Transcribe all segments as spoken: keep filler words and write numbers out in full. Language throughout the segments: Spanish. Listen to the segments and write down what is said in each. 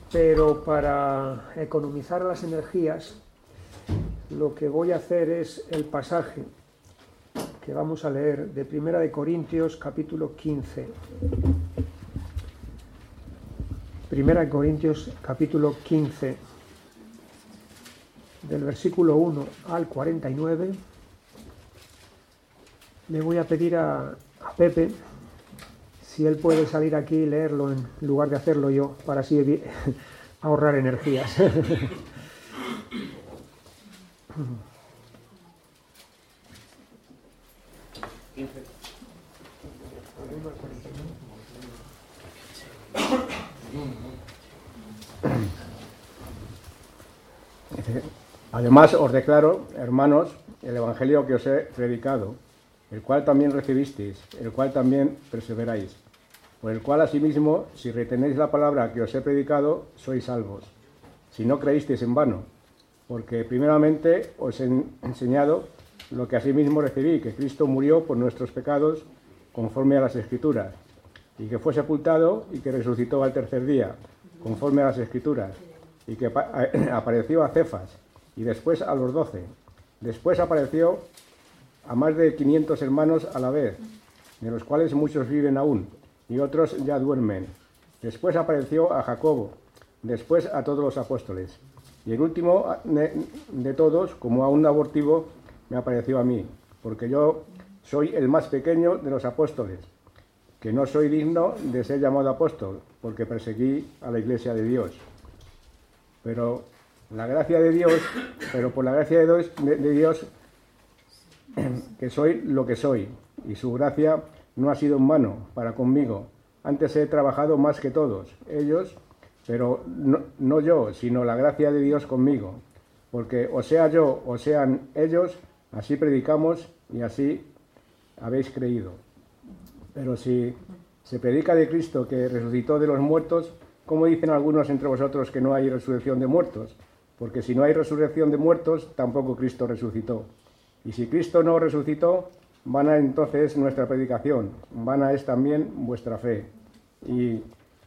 pero para economizar las energías, lo que voy a hacer es el pasaje que vamos a leer de Primera de Corintios, capítulo quince. Primera de Corintios, capítulo quince, del versículo uno al cuarenta y nueve. Le voy a pedir a, a Pepe si él puede salir aquí y leerlo en lugar de hacerlo yo, para así ahorrar energías. Además os declaro, hermanos, el evangelio que os he predicado, el cual también recibisteis, el cual también perseveráis, por el cual asimismo, si retenéis la palabra que os he predicado, sois salvos, si no creísteis en vano, porque primeramente os he enseñado lo que asimismo recibí, que Cristo murió por nuestros pecados conforme a las Escrituras, y que fue sepultado y que resucitó al tercer día, conforme a las Escrituras, y que apareció a Cefas, y después a los doce. Después apareció a más de quinientos hermanos a la vez, de los cuales muchos viven aún, y otros ya duermen. Después apareció a Jacobo, después a todos los apóstoles. Y el último de, de todos, como a un abortivo, me apareció a mí, porque yo soy el más pequeño de los apóstoles, que no soy digno de ser llamado apóstol, porque perseguí a la iglesia de Dios. Pero la gracia de Dios, pero por la gracia de Dios, de, de Dios que soy lo que soy, y su gracia no ha sido en vano para conmigo. Antes he trabajado más que todos ellos, pero no, no yo, sino la gracia de Dios conmigo. Porque o sea yo o sean ellos, así predicamos y así habéis creído. Pero si se predica de Cristo que resucitó de los muertos, ¿cómo dicen algunos entre vosotros que no hay resurrección de muertos? Porque si no hay resurrección de muertos, tampoco Cristo resucitó. Y si Cristo no resucitó, vana entonces nuestra predicación, vana es también vuestra fe. Y,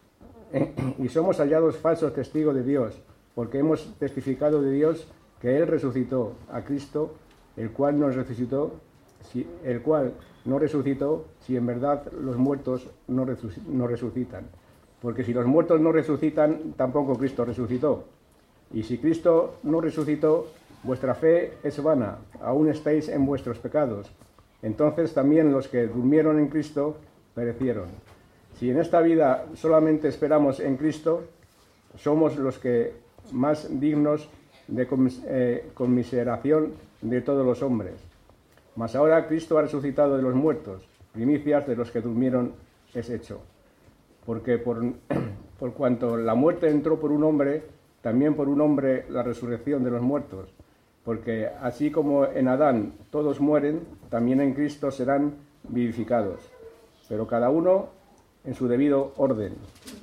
y somos hallados falsos testigos de Dios, porque hemos testificado de Dios que Él resucitó a Cristo, el cual nos resucitó, si, el cual no resucitó, si en verdad los muertos no, resuc- no resucitan. Porque si los muertos no resucitan, tampoco Cristo resucitó. Y si Cristo no resucitó, vuestra fe es vana, aún estáis en vuestros pecados. Entonces también los que durmieron en Cristo perecieron. Si en esta vida solamente esperamos en Cristo, somos los que más dignos de comis- eh, conmiseración de todos los hombres. Mas ahora Cristo ha resucitado de los muertos, primicias de los que durmieron es hecho. Porque por, por cuanto la muerte entró por un hombre, también por un hombre la resurrección de los muertos. Porque así como en Adán todos mueren, también en Cristo serán vivificados, pero cada uno en su debido orden.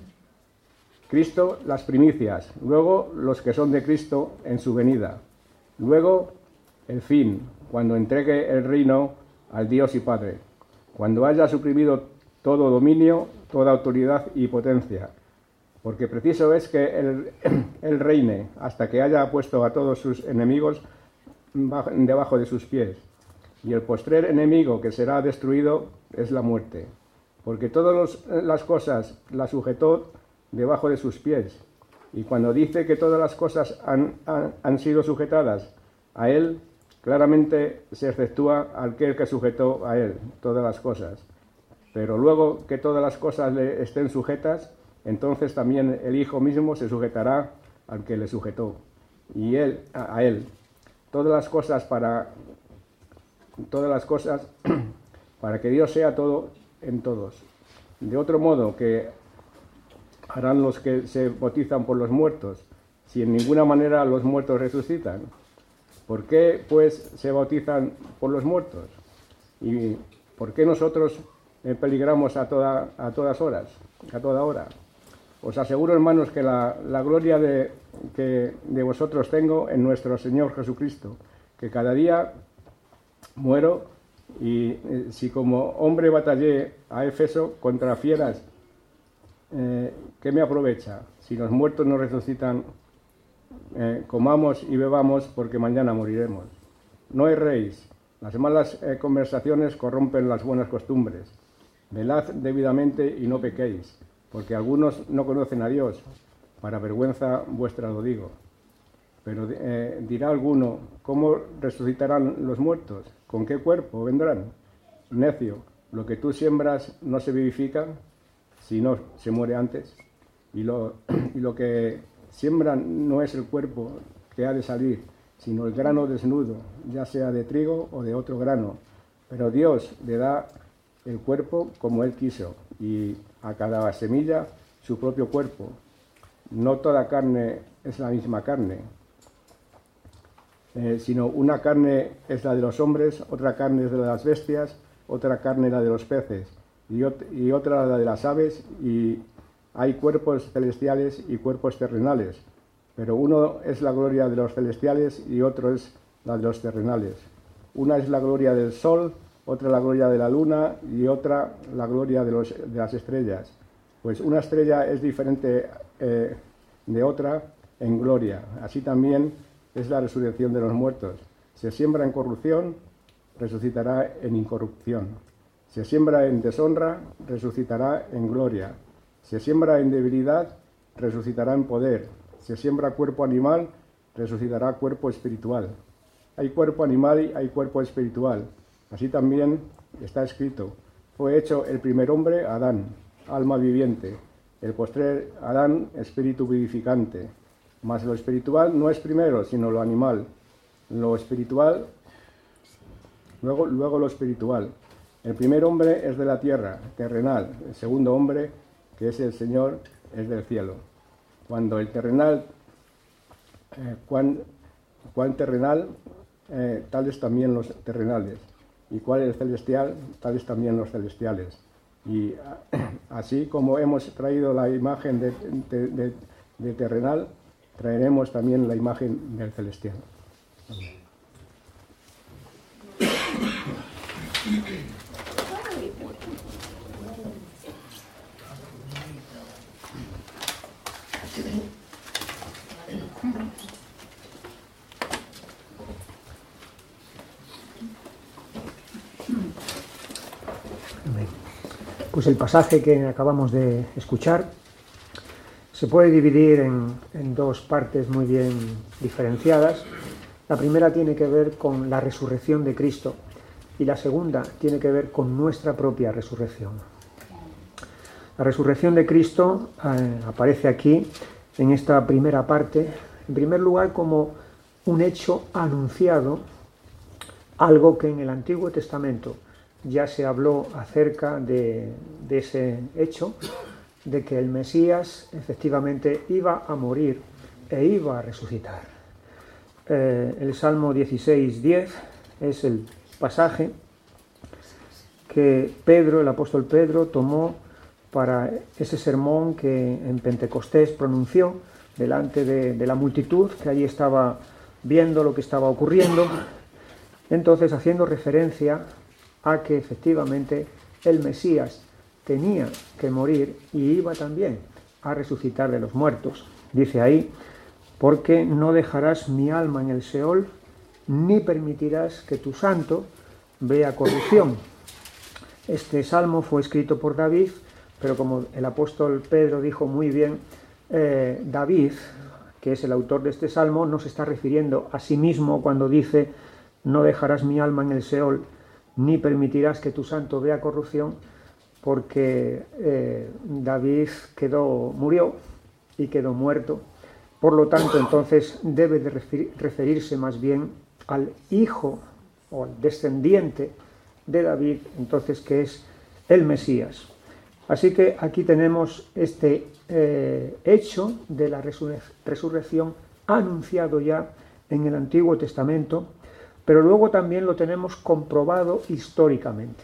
Cristo las primicias, luego los que son de Cristo en su venida, luego el fin, cuando entregue el reino al Dios y Padre, cuando haya suprimido todo dominio, toda autoridad y potencia, porque preciso es que él, él reine hasta que haya puesto a todos sus enemigos debajo de sus pies. Y el postrer enemigo que será destruido es la muerte, porque todas las cosas las sujetó debajo de sus pies. Y cuando dice que todas las cosas han, han, han sido sujetadas a él, claramente se exceptúa aquel que sujetó a él todas las cosas. Pero luego que todas las cosas le estén sujetas, entonces también el Hijo mismo se sujetará al que le sujetó, y él a, a él. Todas las cosas para todas las cosas para que Dios sea todo en todos. De otro modo que harán los que se bautizan por los muertos, si en ninguna manera los muertos resucitan. ¿Por qué pues se bautizan por los muertos? ¿Y por qué nosotros peligramos a toda, a todas horas, a toda hora? Os aseguro, hermanos, que la, la gloria de, que de vosotros tengo en nuestro Señor Jesucristo, que cada día muero, y eh, si como hombre batallé a Éfeso contra fieras eh, ¿qué me aprovecha? Si los muertos no resucitan, eh, comamos y bebamos porque mañana moriremos. No erréis, las malas eh, conversaciones corrompen las buenas costumbres. Velad debidamente y no pequéis, porque algunos no conocen a Dios. Para vergüenza vuestra lo digo. Pero eh, dirá alguno, ¿cómo resucitarán los muertos? ¿Con qué cuerpo vendrán? Necio, lo que tú siembras no se vivifica, sino se muere antes. Y lo, y lo que siembran no es el cuerpo que ha de salir, sino el grano desnudo, ya sea de trigo o de otro grano. Pero Dios le da el cuerpo como Él quiso, y a cada semilla su propio cuerpo. No toda carne es la misma carne, eh, sino una carne es la de los hombres, otra carne es la de las bestias, otra carne la de los peces, y, ot- y otra la de las aves, y hay cuerpos celestiales y cuerpos terrenales, pero uno es la gloria de los celestiales y otro es la de los terrenales. Una es la gloria del sol, otra la gloria de la luna y otra la gloria de, los, de las estrellas. Pues una estrella es diferente eh, de otra en gloria. Así también es la resurrección de los muertos. Se siembra en corrupción, resucitará en incorrupción. Se siembra en deshonra, resucitará en gloria. Se siembra en debilidad, resucitará en poder. Se siembra cuerpo animal, resucitará cuerpo espiritual. Hay cuerpo animal y hay cuerpo espiritual. Así también está escrito, fue hecho el primer hombre, Adán, alma viviente, el postrer Adán, espíritu vivificante. Mas lo espiritual no es primero, sino lo animal. Lo espiritual, luego, luego lo espiritual. El primer hombre es de la tierra, terrenal. El segundo hombre, que es el Señor, es del cielo. Cuando el terrenal, eh, cuán, cuán terrenal, eh, tales también los terrenales. Y cuál es el celestial, tales también los celestiales. Y así como hemos traído la imagen de, de, de, de terrenal, traeremos también la imagen del celestial. Amén. Pues el pasaje que acabamos de escuchar se puede dividir en, en dos partes muy bien diferenciadas. La primera tiene que ver con la resurrección de Cristo y la segunda tiene que ver con nuestra propia resurrección. La resurrección de Cristo eh, aparece aquí en esta primera parte, en primer lugar como un hecho anunciado, algo que en el Antiguo Testamento ya se habló acerca de, de ese hecho, de que el Mesías efectivamente iba a morir e iba a resucitar. Eh, el Salmo dieciséis diez es el pasaje que Pedro, el apóstol Pedro, tomó para ese sermón que en Pentecostés pronunció delante de, de la multitud que allí estaba viendo lo que estaba ocurriendo. Entonces, haciendo referencia a que efectivamente el Mesías tenía que morir y iba también a resucitar de los muertos. Dice ahí, porque no dejarás mi alma en el Seol, ni permitirás que tu santo vea corrupción. Este salmo fue escrito por David, pero como el apóstol Pedro dijo muy bien, eh, David, que es el autor de este salmo, no se está refiriendo a sí mismo cuando dice, no dejarás mi alma en el Seol, ni permitirás que tu santo vea corrupción, porque eh, David quedó, murió y quedó muerto. Por lo tanto, entonces debe de referirse más bien al hijo o al descendiente de David, entonces que es el Mesías. Así que aquí tenemos este eh, hecho de la resurre- resurrección anunciado ya en el Antiguo Testamento, pero luego también lo tenemos comprobado históricamente.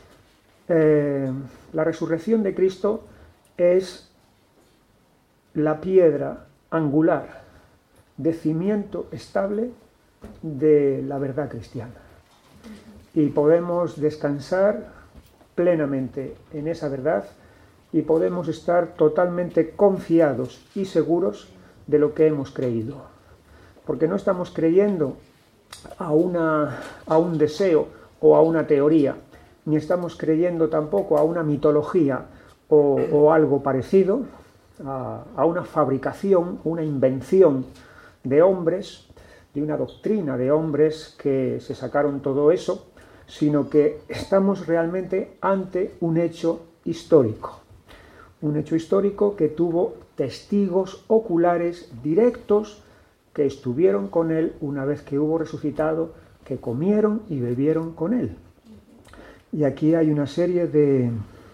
Eh, la resurrección de Cristo es la piedra angular de cimiento estable de la verdad cristiana. Y podemos descansar plenamente en esa verdad y podemos estar totalmente confiados y seguros de lo que hemos creído. Porque no estamos creyendo a, una, a un deseo o a una teoría, ni estamos creyendo tampoco a una mitología o, o algo parecido, a, a una fabricación, una invención de hombres, de una doctrina de hombres que se sacaron todo eso, sino que estamos realmente ante un hecho histórico. Un hecho histórico que tuvo testigos oculares directos que estuvieron con él una vez que hubo resucitado, que comieron y bebieron con él. Y aquí hay una serie de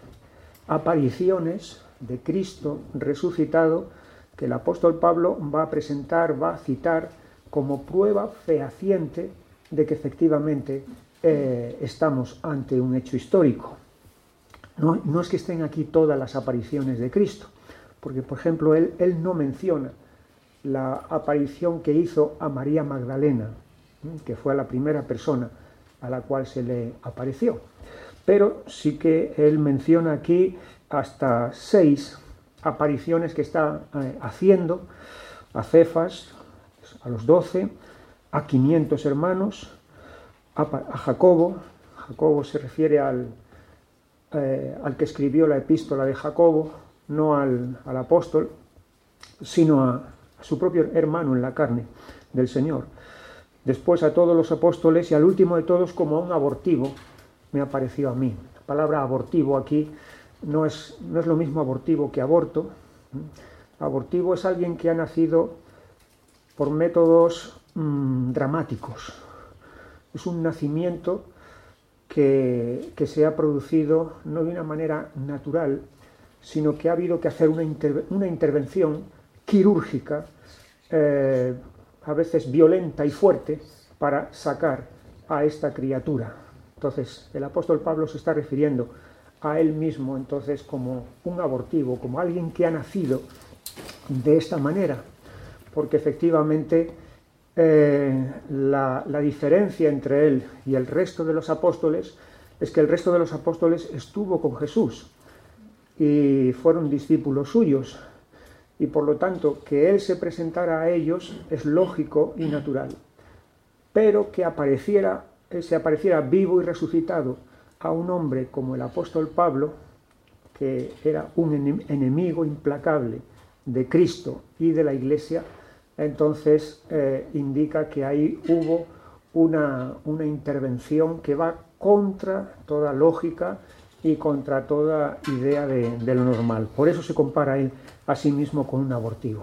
apariciones de Cristo resucitado que el apóstol Pablo va a presentar, va a citar como prueba fehaciente de que efectivamente eh, estamos ante un hecho histórico. No, no es que estén aquí todas las apariciones de Cristo, porque por ejemplo él, él no menciona la aparición que hizo a María Magdalena, que fue la primera persona a la cual se le apareció. Pero sí que él menciona aquí hasta seis apariciones que está eh, haciendo a Cefas, a los doce, a quinientos hermanos, a, a Jacobo. Jacobo se refiere al, eh, al que escribió la epístola de Jacobo, no al, al apóstol, sino a, a su propio hermano en la carne del Señor. Después a todos los apóstoles y al último de todos como a un abortivo me apareció a mí. La palabra abortivo aquí no es, no es lo mismo abortivo que aborto. Abortivo es alguien que ha nacido por métodos mmm, dramáticos. Es un nacimiento que, que se ha producido no de una manera natural, sino que ha habido que hacer una, interve una intervención quirúrgica, eh, a veces violenta y fuerte, para sacar a esta criatura. Entonces, el apóstol Pablo se está refiriendo a él mismo entonces como un abortivo, como alguien que ha nacido de esta manera, porque efectivamente eh, la, la diferencia entre él y el resto de los apóstoles es que el resto de los apóstoles estuvo con Jesús y fueron discípulos suyos, y por lo tanto que él se presentara a ellos es lógico y natural, pero que apareciera, se apareciera vivo y resucitado a un hombre como el apóstol Pablo, que era un enemigo implacable de Cristo y de la Iglesia, entonces eh, indica que ahí hubo una, una intervención que va contra toda lógica y contra toda idea de, de lo normal. Por eso se compara él a sí mismo con un abortivo.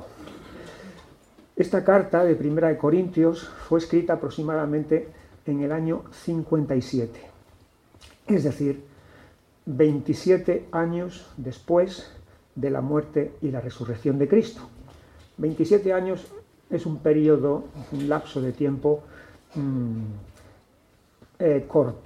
Esta carta de Primera de Corintios fue escrita aproximadamente en el año cincuenta y siete, es decir, veintisiete años después de la muerte y la resurrección de Cristo. veintisiete años es un periodo, un lapso de tiempo mmm, eh, corto.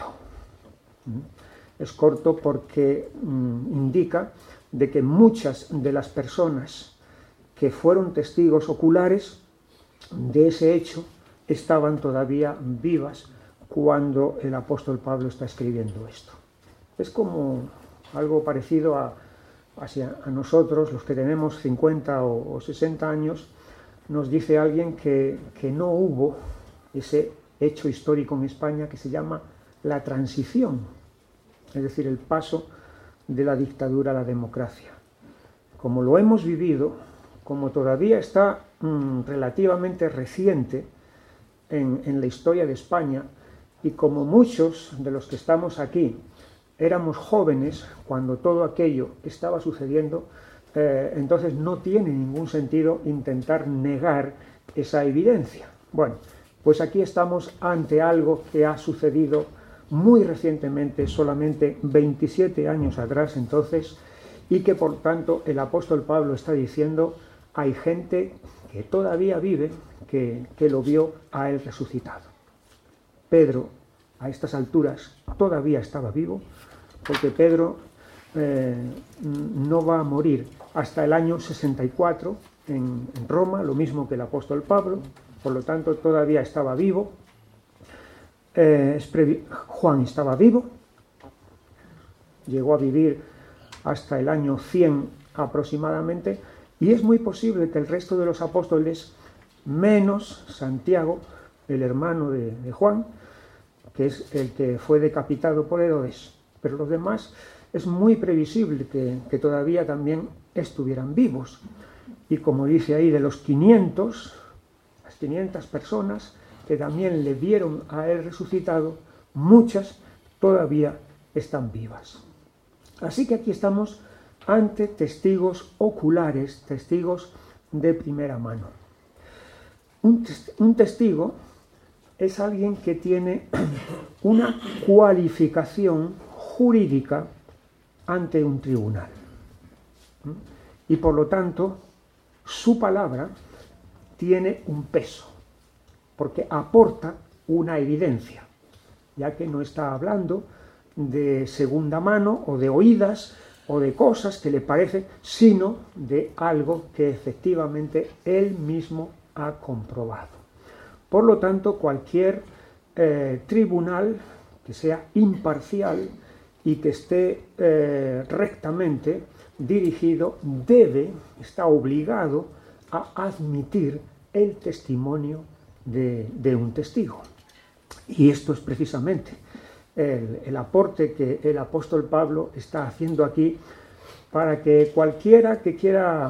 Es corto porque mmm, indica de que muchas de las personas que fueron testigos oculares de ese hecho estaban todavía vivas cuando el apóstol Pablo está escribiendo esto. Es como algo parecido a, hacia, a nosotros, los que tenemos cincuenta o, o sesenta años, nos dice alguien que, que no hubo ese hecho histórico en España que se llama la transición, es decir, el paso de la dictadura a la democracia. Como lo hemos vivido, como todavía está mmm, relativamente reciente en, en la historia de España, y como muchos de los que estamos aquí éramos jóvenes cuando todo aquello estaba sucediendo, eh, entonces no tiene ningún sentido intentar negar esa evidencia. Bueno, pues aquí estamos ante algo que ha sucedido muy recientemente, solamente veintisiete años atrás entonces, y que por tanto el apóstol Pablo está diciendo, hay gente que todavía vive, que, que lo vio a él resucitado. Pedro, a estas alturas, todavía estaba vivo, porque Pedro eh, no va a morir hasta el año sesenta y cuatro en, en Roma, lo mismo que el apóstol Pablo, por lo tanto todavía estaba vivo. Eh, Juan estaba vivo, llegó a vivir hasta el año cien aproximadamente, y es muy posible que el resto de los apóstoles, menos Santiago, el hermano de, de Juan, que es el que fue decapitado por Herodes, pero los demás es muy previsible que, que todavía también estuvieran vivos. Y como dice ahí, de los quinientos, las quinientas personas que también le vieron a él resucitado, muchas todavía están vivas. Así que aquí estamos ante testigos oculares, testigos de primera mano. Un, un testigo es alguien que tiene una cualificación jurídica ante un tribunal. Y por lo tanto, su palabra tiene un peso, porque aporta una evidencia, ya que no está hablando de segunda mano o de oídas o de cosas que le parecen, sino de algo que efectivamente él mismo ha comprobado. Por lo tanto, cualquier eh, tribunal que sea imparcial y que esté eh, rectamente dirigido debe, está obligado a admitir el testimonio de, de un testigo. Y esto es precisamente el, el aporte que el apóstol Pablo está haciendo aquí para que cualquiera que quiera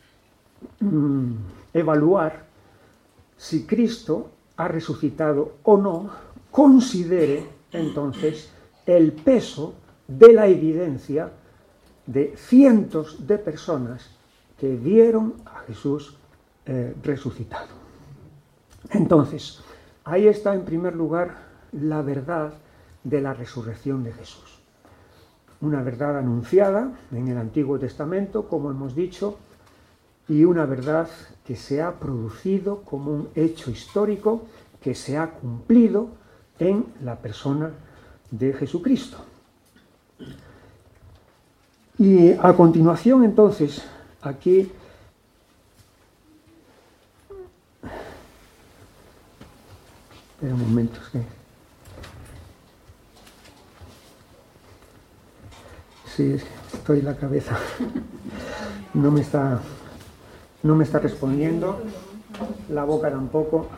mm, evaluar si Cristo ha resucitado o no, considere entonces el peso de la evidencia de cientos de personas que vieron a Jesús eh, resucitado. Entonces, ahí está en primer lugar la verdad de la resurrección de Jesús. Una verdad anunciada en el Antiguo Testamento, como hemos dicho, y una verdad que se ha producido como un hecho histórico que se ha cumplido en la persona de Jesucristo. Y a continuación, entonces, aquí espera un momento, es que sí, es que estoy en la cabeza, no me está no me está respondiendo, la boca tampoco.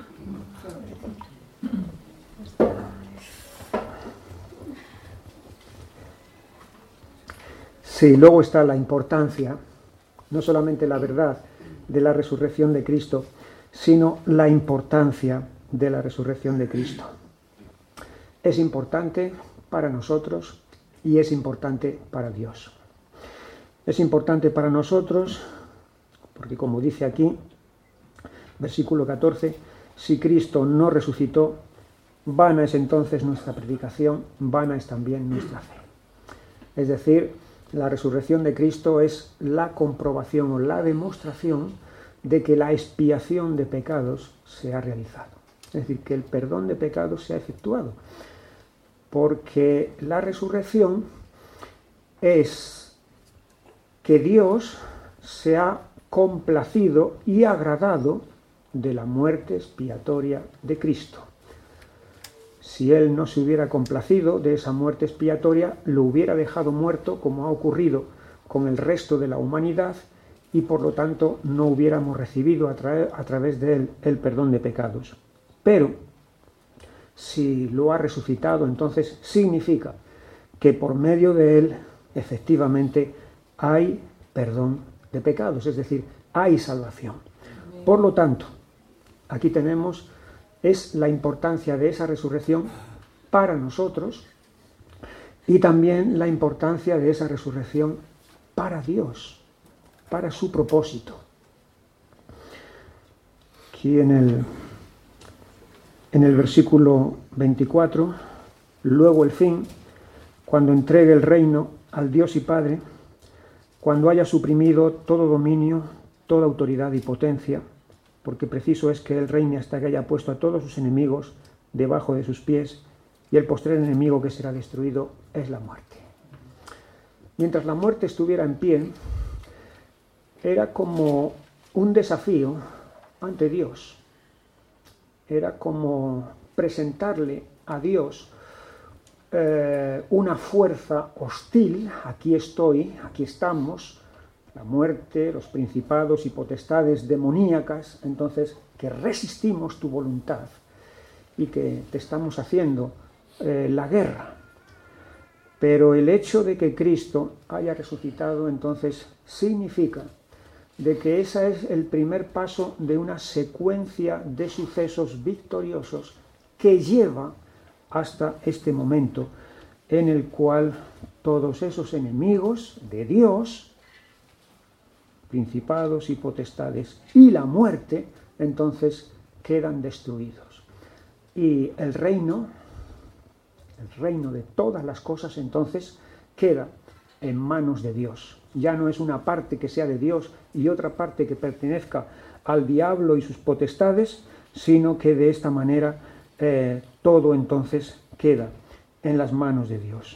Sí, luego está la importancia, no solamente la verdad de la resurrección de Cristo, sino la importancia de la resurrección de Cristo. Es importante para nosotros y es importante para Dios. Es importante para nosotros porque, como dice aquí, versículo catorce, si Cristo no resucitó, vana es entonces nuestra predicación, vana es también nuestra fe. Es decir, la resurrección de Cristo es la comprobación o la demostración de que la expiación de pecados se ha realizado. Es decir, que el perdón de pecados se ha efectuado. Porque la resurrección es que Dios se ha complacido y agradado de la muerte expiatoria de Cristo. Si Él no se hubiera complacido de esa muerte expiatoria, lo hubiera dejado muerto, como ha ocurrido con el resto de la humanidad, y por lo tanto no hubiéramos recibido a, tra- a través de Él el perdón de pecados. Pero si lo ha resucitado, entonces significa que por medio de Él efectivamente hay perdón de pecados, es decir, hay salvación. Por lo tanto, aquí tenemos es la importancia de esa resurrección para nosotros y también la importancia de esa resurrección para Dios, para su propósito. Aquí en el, en el versículo veinticuatro, luego el fin, cuando entregue el reino al Dios y Padre, cuando haya suprimido todo dominio, toda autoridad y potencia, porque preciso es que Él reine hasta que haya puesto a todos sus enemigos debajo de sus pies, y el postrer enemigo que será destruido es la muerte. Mientras la muerte estuviera en pie, era como un desafío ante Dios. Era como presentarle a Dios eh, una fuerza hostil, aquí estoy, aquí estamos, la muerte, los principados y potestades demoníacas, entonces que resistimos tu voluntad y que te estamos haciendo eh, la guerra. Pero el hecho de que Cristo haya resucitado entonces significa de que ese es el primer paso de una secuencia de sucesos victoriosos que lleva hasta este momento en el cual todos esos enemigos de Dios, principados y potestades, y la muerte, entonces quedan destruidos. Y el reino, el reino de todas las cosas, entonces queda en manos de Dios. Ya no es una parte que sea de Dios y otra parte que pertenezca al diablo y sus potestades, sino que de esta manera eh, todo entonces queda en las manos de Dios.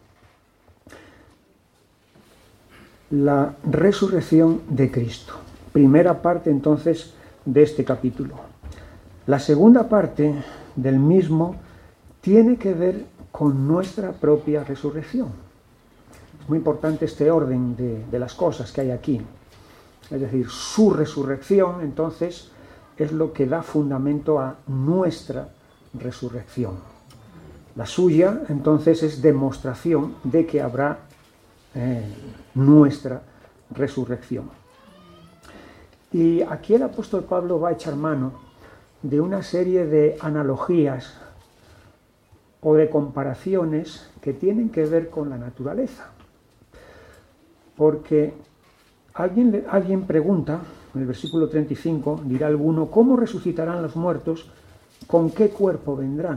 La resurrección de Cristo. Primera parte entonces de este capítulo. La segunda parte del mismo tiene que ver con nuestra propia resurrección. Es muy importante este orden de, de las cosas que hay aquí. Es decir, su resurrección entonces es lo que da fundamento a nuestra resurrección. La suya entonces es demostración de que habrá eh, nuestra resurrección. Y aquí el apóstol Pablo va a echar mano de una serie de analogías o de comparaciones que tienen que ver con la naturaleza. Porque alguien, alguien pregunta, en el versículo treinta y cinco, dirá alguno, ¿cómo resucitarán los muertos? ¿Con qué cuerpo vendrán?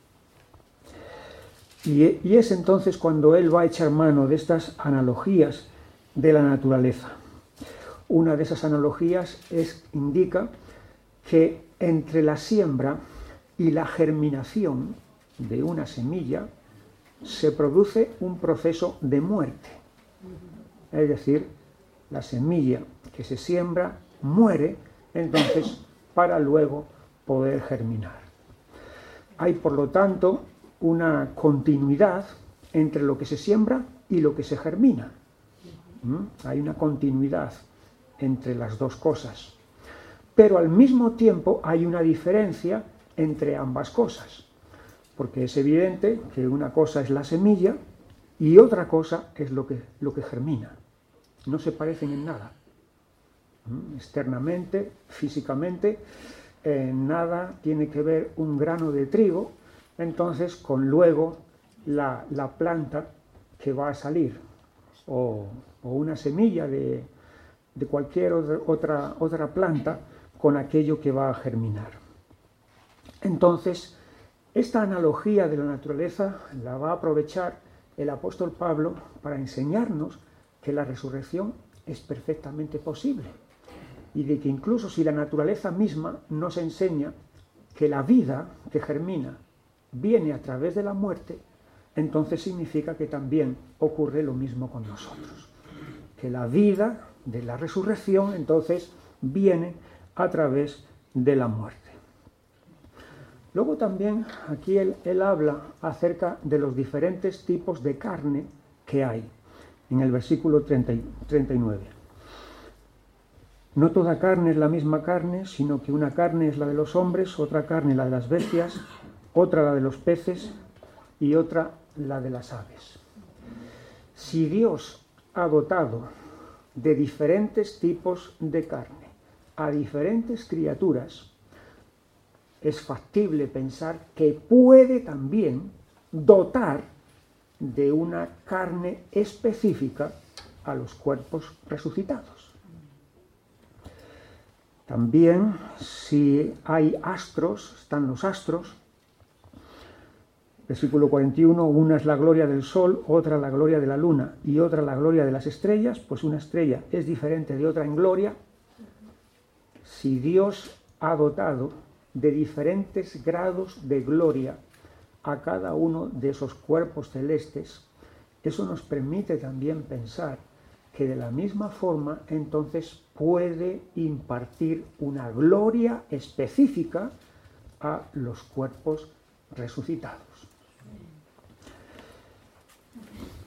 Y, y es entonces cuando él va a echar mano de estas analogías de la naturaleza. Una de esas analogías es, indica que entre la siembra y la germinación de una semilla se produce un proceso de muerte. Es decir, la semilla que se siembra muere, entonces, para luego poder germinar. Hay, por lo tanto, una continuidad entre lo que se siembra y lo que se germina. ¿Mm? Hay una continuidad entre las dos cosas. Pero al mismo tiempo hay una diferencia entre ambas cosas. Porque es evidente que una cosa es la semilla y otra cosa es lo que, lo que germina. No se parecen en nada. ¿Mm? Externamente, físicamente, eh, nada tiene que ver un grano de trigo entonces con luego la, la planta que va a salir o, o una semilla de, de cualquier otra, otra planta con aquello que va a germinar. Entonces, esta analogía de la naturaleza la va a aprovechar el apóstol Pablo para enseñarnos que la resurrección es perfectamente posible y de que incluso si la naturaleza misma nos enseña que la vida que germina viene a través de la muerte, entonces significa que también ocurre lo mismo con nosotros. Que la vida de la resurrección entonces viene a través de la muerte. Luego también aquí él, él habla acerca de los diferentes tipos de carne que hay en el versículo treinta y nueve. No toda carne es la misma carne, sino que una carne es la de los hombres, otra carne la de las bestias, otra la de los peces y otra la de las aves. Si Dios ha dotado de diferentes tipos de carne a diferentes criaturas, es factible pensar que puede también dotar de una carne específica a los cuerpos resucitados. También, si hay astros, están los astros, versículo cuarenta y uno, una es la gloria del sol, otra la gloria de la luna y otra la gloria de las estrellas, pues una estrella es diferente de otra en gloria. Si Dios ha dotado de diferentes grados de gloria a cada uno de esos cuerpos celestes, eso nos permite también pensar que de la misma forma entonces puede impartir una gloria específica a los cuerpos resucitados.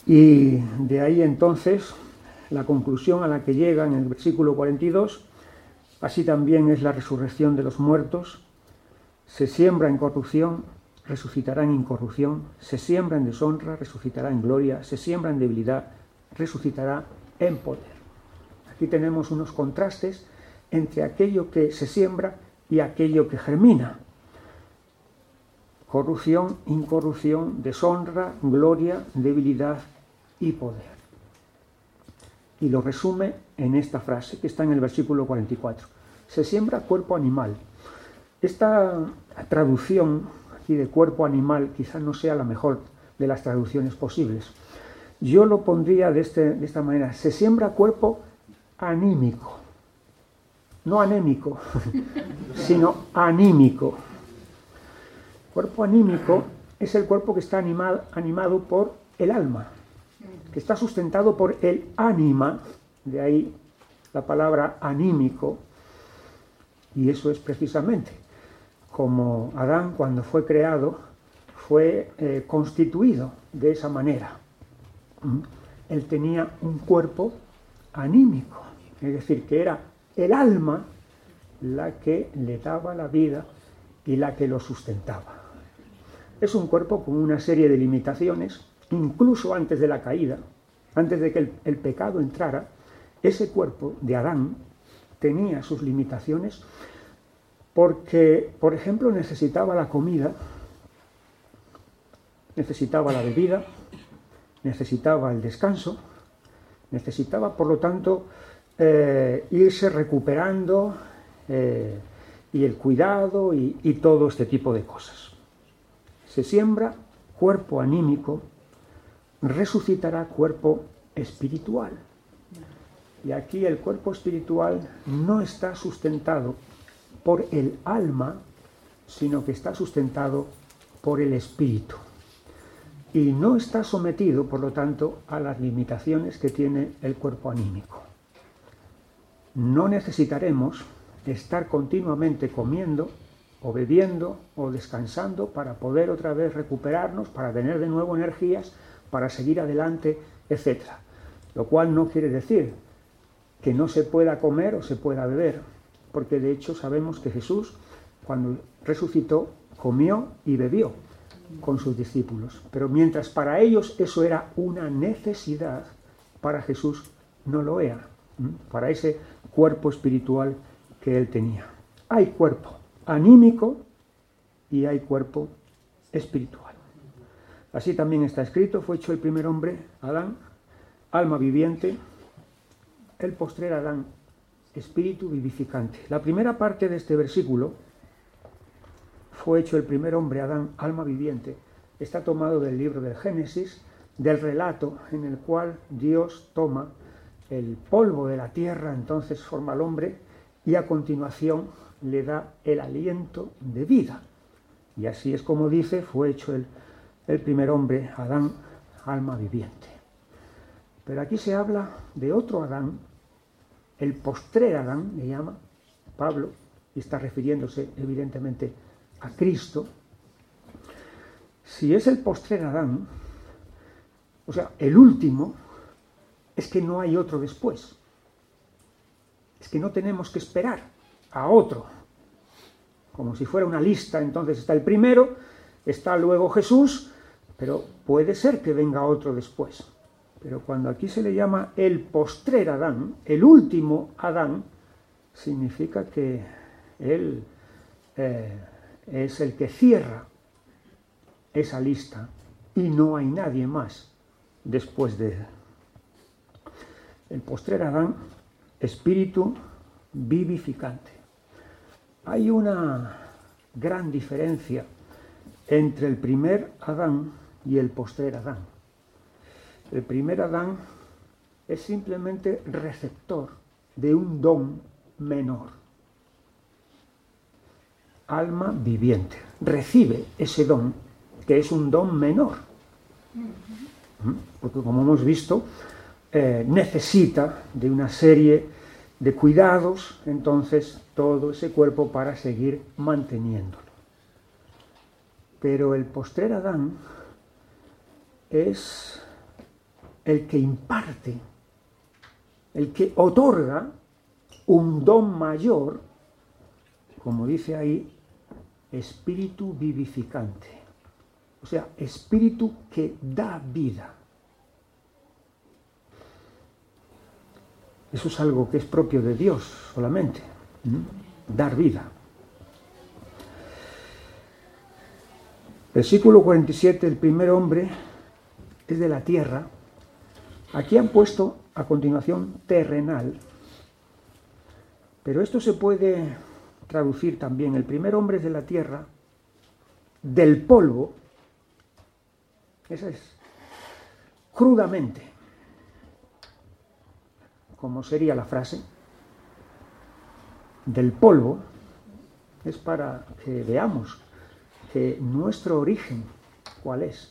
Y de ahí entonces la conclusión a la que llega en el versículo cuarenta y dos, así también es la resurrección de los muertos, se siembra en corrupción, resucitará en incorrupción, se siembra en deshonra, resucitará en gloria, se siembra en debilidad, resucitará en poder. Aquí tenemos unos contrastes entre aquello que se siembra y aquello que germina. Corrupción, incorrupción, deshonra, gloria, debilidad y poder. Y lo resume en esta frase que está en el versículo cuarenta y cuatro. Se siembra cuerpo animal. Esta traducción aquí de cuerpo animal quizás no sea la mejor de las traducciones posibles. Yo lo pondría de, este, de esta manera. Se siembra cuerpo anímico. No anémico, sino anímico. Cuerpo anímico es el cuerpo que está animado, animado por el alma, que está sustentado por el ánima, de ahí la palabra anímico, y eso es precisamente como Adán cuando fue creado fue eh, constituido de esa manera. Él tenía un cuerpo anímico, es decir, que era el alma la que le daba la vida y la que lo sustentaba. Es un cuerpo con una serie de limitaciones, incluso antes de la caída, antes de que el, el pecado entrara, ese cuerpo de Adán tenía sus limitaciones porque, por ejemplo, necesitaba la comida, necesitaba la bebida, necesitaba el descanso, necesitaba, por lo tanto, eh, irse recuperando eh, y el cuidado y, y todo este tipo de cosas. Se siembra cuerpo anímico, resucitará cuerpo espiritual. Y aquí el cuerpo espiritual no está sustentado por el alma, sino que está sustentado por el espíritu. Y no está sometido, por lo tanto, a las limitaciones que tiene el cuerpo anímico. No necesitaremos estar continuamente comiendo o bebiendo o descansando para poder otra vez recuperarnos, para tener de nuevo energías, para seguir adelante, etcétera. Lo cual no quiere decir que no se pueda comer o se pueda beber, porque de hecho sabemos que Jesús, cuando resucitó, comió y bebió con sus discípulos. Pero mientras para ellos eso era una necesidad, para Jesús no lo era, para ese cuerpo espiritual que él tenía. Hay cuerpo anímico y hay cuerpo espiritual. Así también está escrito, fue hecho el primer hombre, Adán, alma viviente, el postrer Adán, espíritu vivificante. La primera parte de este versículo, fue hecho el primer hombre, Adán, alma viviente, está tomado del libro del Génesis, del relato en el cual Dios toma el polvo de la tierra, entonces forma al hombre y a continuación le da el aliento de vida. Y así es como dice, fue hecho el, el primer hombre, Adán, alma viviente. Pero aquí se habla de otro Adán, el postrer Adán, le llama Pablo, y está refiriéndose evidentemente a Cristo. Si es el postrer Adán, o sea, el último, es que no hay otro después. Es que no tenemos que esperar a otro. Como si fuera una lista, entonces está el primero, está luego Jesús, pero puede ser que venga otro después. Pero cuando aquí se le llama el postrer Adán, el último Adán, significa que él eh, es el que cierra esa lista y no hay nadie más después de él. El postrer Adán, espíritu vivificante. Hay una gran diferencia entre el primer Adán y el postrer Adán. El primer Adán es simplemente receptor de un don menor. Alma viviente. Recibe ese don, que es un don menor. Porque como hemos visto, eh, necesita de una serie de cuidados, entonces, todo ese cuerpo para seguir manteniéndolo. Pero el postrer Adán es el que imparte, el que otorga un don mayor, como dice ahí, espíritu vivificante. O sea, espíritu que da vida. Eso es algo que es propio de Dios solamente, ¿no? Dar vida. Versículo cuarenta y siete, el primer hombre es de la tierra. Aquí han puesto a continuación terrenal, pero esto se puede traducir también. El primer hombre es de la tierra, del polvo. Esa es crudamente, como sería la frase, del polvo. Es para que veamos que nuestro origen, ¿cuál es?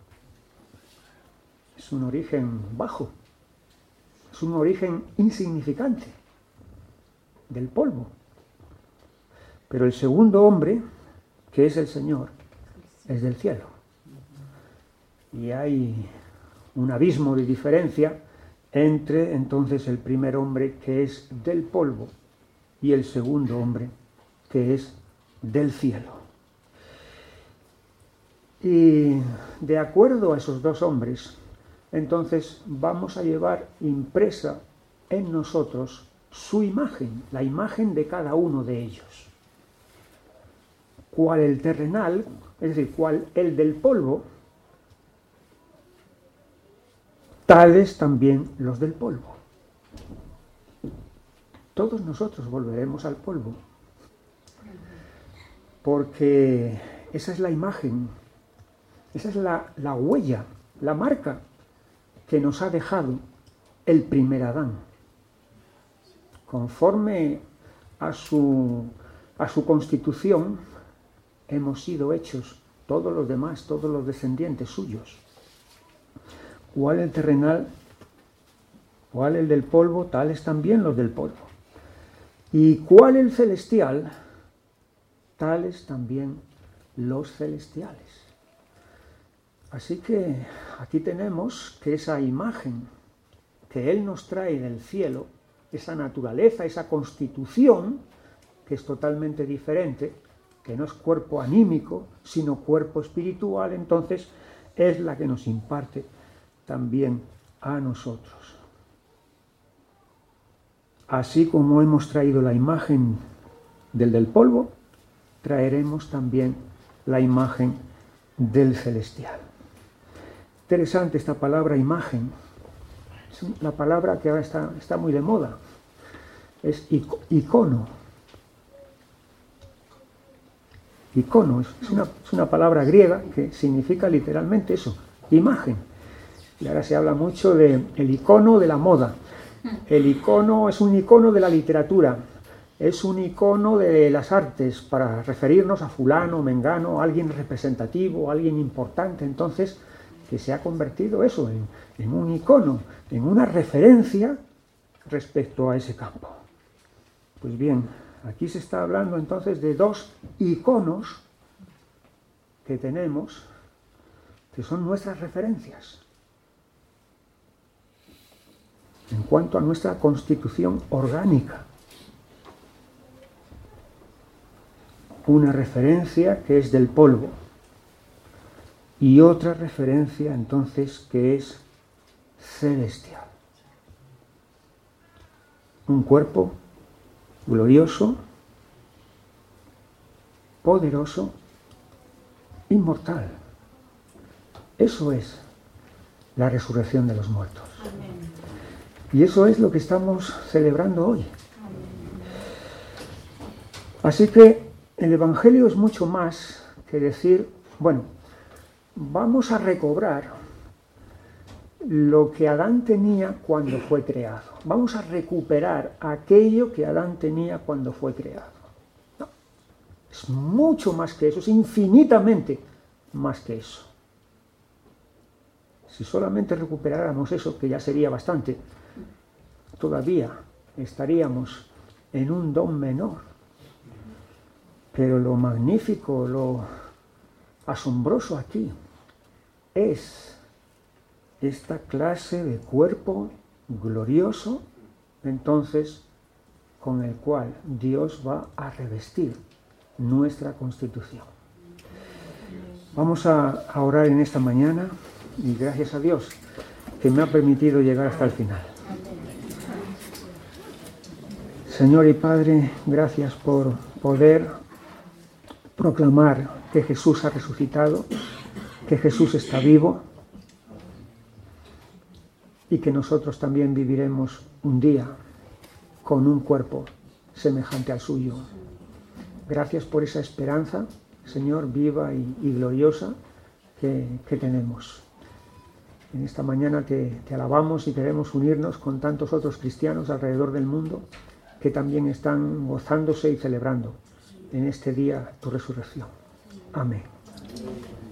Es un origen bajo, es un origen insignificante, del polvo. Pero el segundo hombre, que es el Señor, es del cielo. Y hay un abismo de diferencia entre entonces el primer hombre, que es del polvo, y el segundo hombre, que es del cielo. Y de acuerdo a esos dos hombres, entonces vamos a llevar impresa en nosotros su imagen, la imagen de cada uno de ellos. Cual el terrenal, es decir, cual el del polvo, tales también los del polvo. Todos nosotros volveremos al polvo, porque esa es la imagen, esa es la, la huella, la marca que nos ha dejado el primer Adán. Conforme a su, a su constitución, hemos sido hechos todos los demás, todos los descendientes suyos. ¿Cuál el terrenal? ¿Cuál el del polvo? Tales también los del polvo. ¿Y cuál el celestial? Tales también los celestiales. Así que aquí tenemos que esa imagen que Él nos trae del cielo, esa naturaleza, esa constitución, que es totalmente diferente, que no es cuerpo anímico, sino cuerpo espiritual, entonces es la que nos imparte también a nosotros. Así como hemos traído la imagen del del polvo, traeremos también la imagen del celestial. Interesante esta palabra imagen. Es una palabra que ahora está, está muy de moda. Es icono. Icono es una, es una palabra griega que significa literalmente eso, imagen. Y ahora se habla mucho del icono de la moda. El icono es un icono de la literatura, es un icono de las artes para referirnos a fulano, mengano, alguien representativo, alguien importante. Entonces, que se ha convertido eso en, en un icono, en una referencia respecto a ese campo. Pues bien, aquí se está hablando entonces de dos iconos que tenemos, que son nuestras referencias en cuanto a nuestra constitución orgánica. Una referencia que es del polvo y otra referencia entonces que es celestial. Un cuerpo glorioso, poderoso, inmortal. Eso es la resurrección de los muertos. Amén. Y eso es lo que estamos celebrando hoy. Amén. Así que el Evangelio es mucho más que decir, bueno, vamos a recobrar lo que Adán tenía cuando fue creado. Vamos a recuperar aquello que Adán tenía cuando fue creado. No, es mucho más que eso, es infinitamente más que eso. Si solamente recuperáramos eso, que ya sería bastante, todavía estaríamos en un don menor. Pero lo magnífico, lo asombroso aquí es esta clase de cuerpo glorioso, entonces, con el cual Dios va a revestir nuestra constitución. Vamos a, a orar en esta mañana y gracias a Dios que me ha permitido llegar hasta el final. Señor y Padre, gracias por poder proclamar que Jesús ha resucitado, que Jesús está vivo y que nosotros también viviremos un día con un cuerpo semejante al suyo. Gracias por esa esperanza, Señor, viva y, y gloriosa que, que tenemos. En esta mañana te, te alabamos y queremos unirnos con tantos otros cristianos alrededor del mundo que también están gozándose y celebrando en este día tu resurrección. Amén.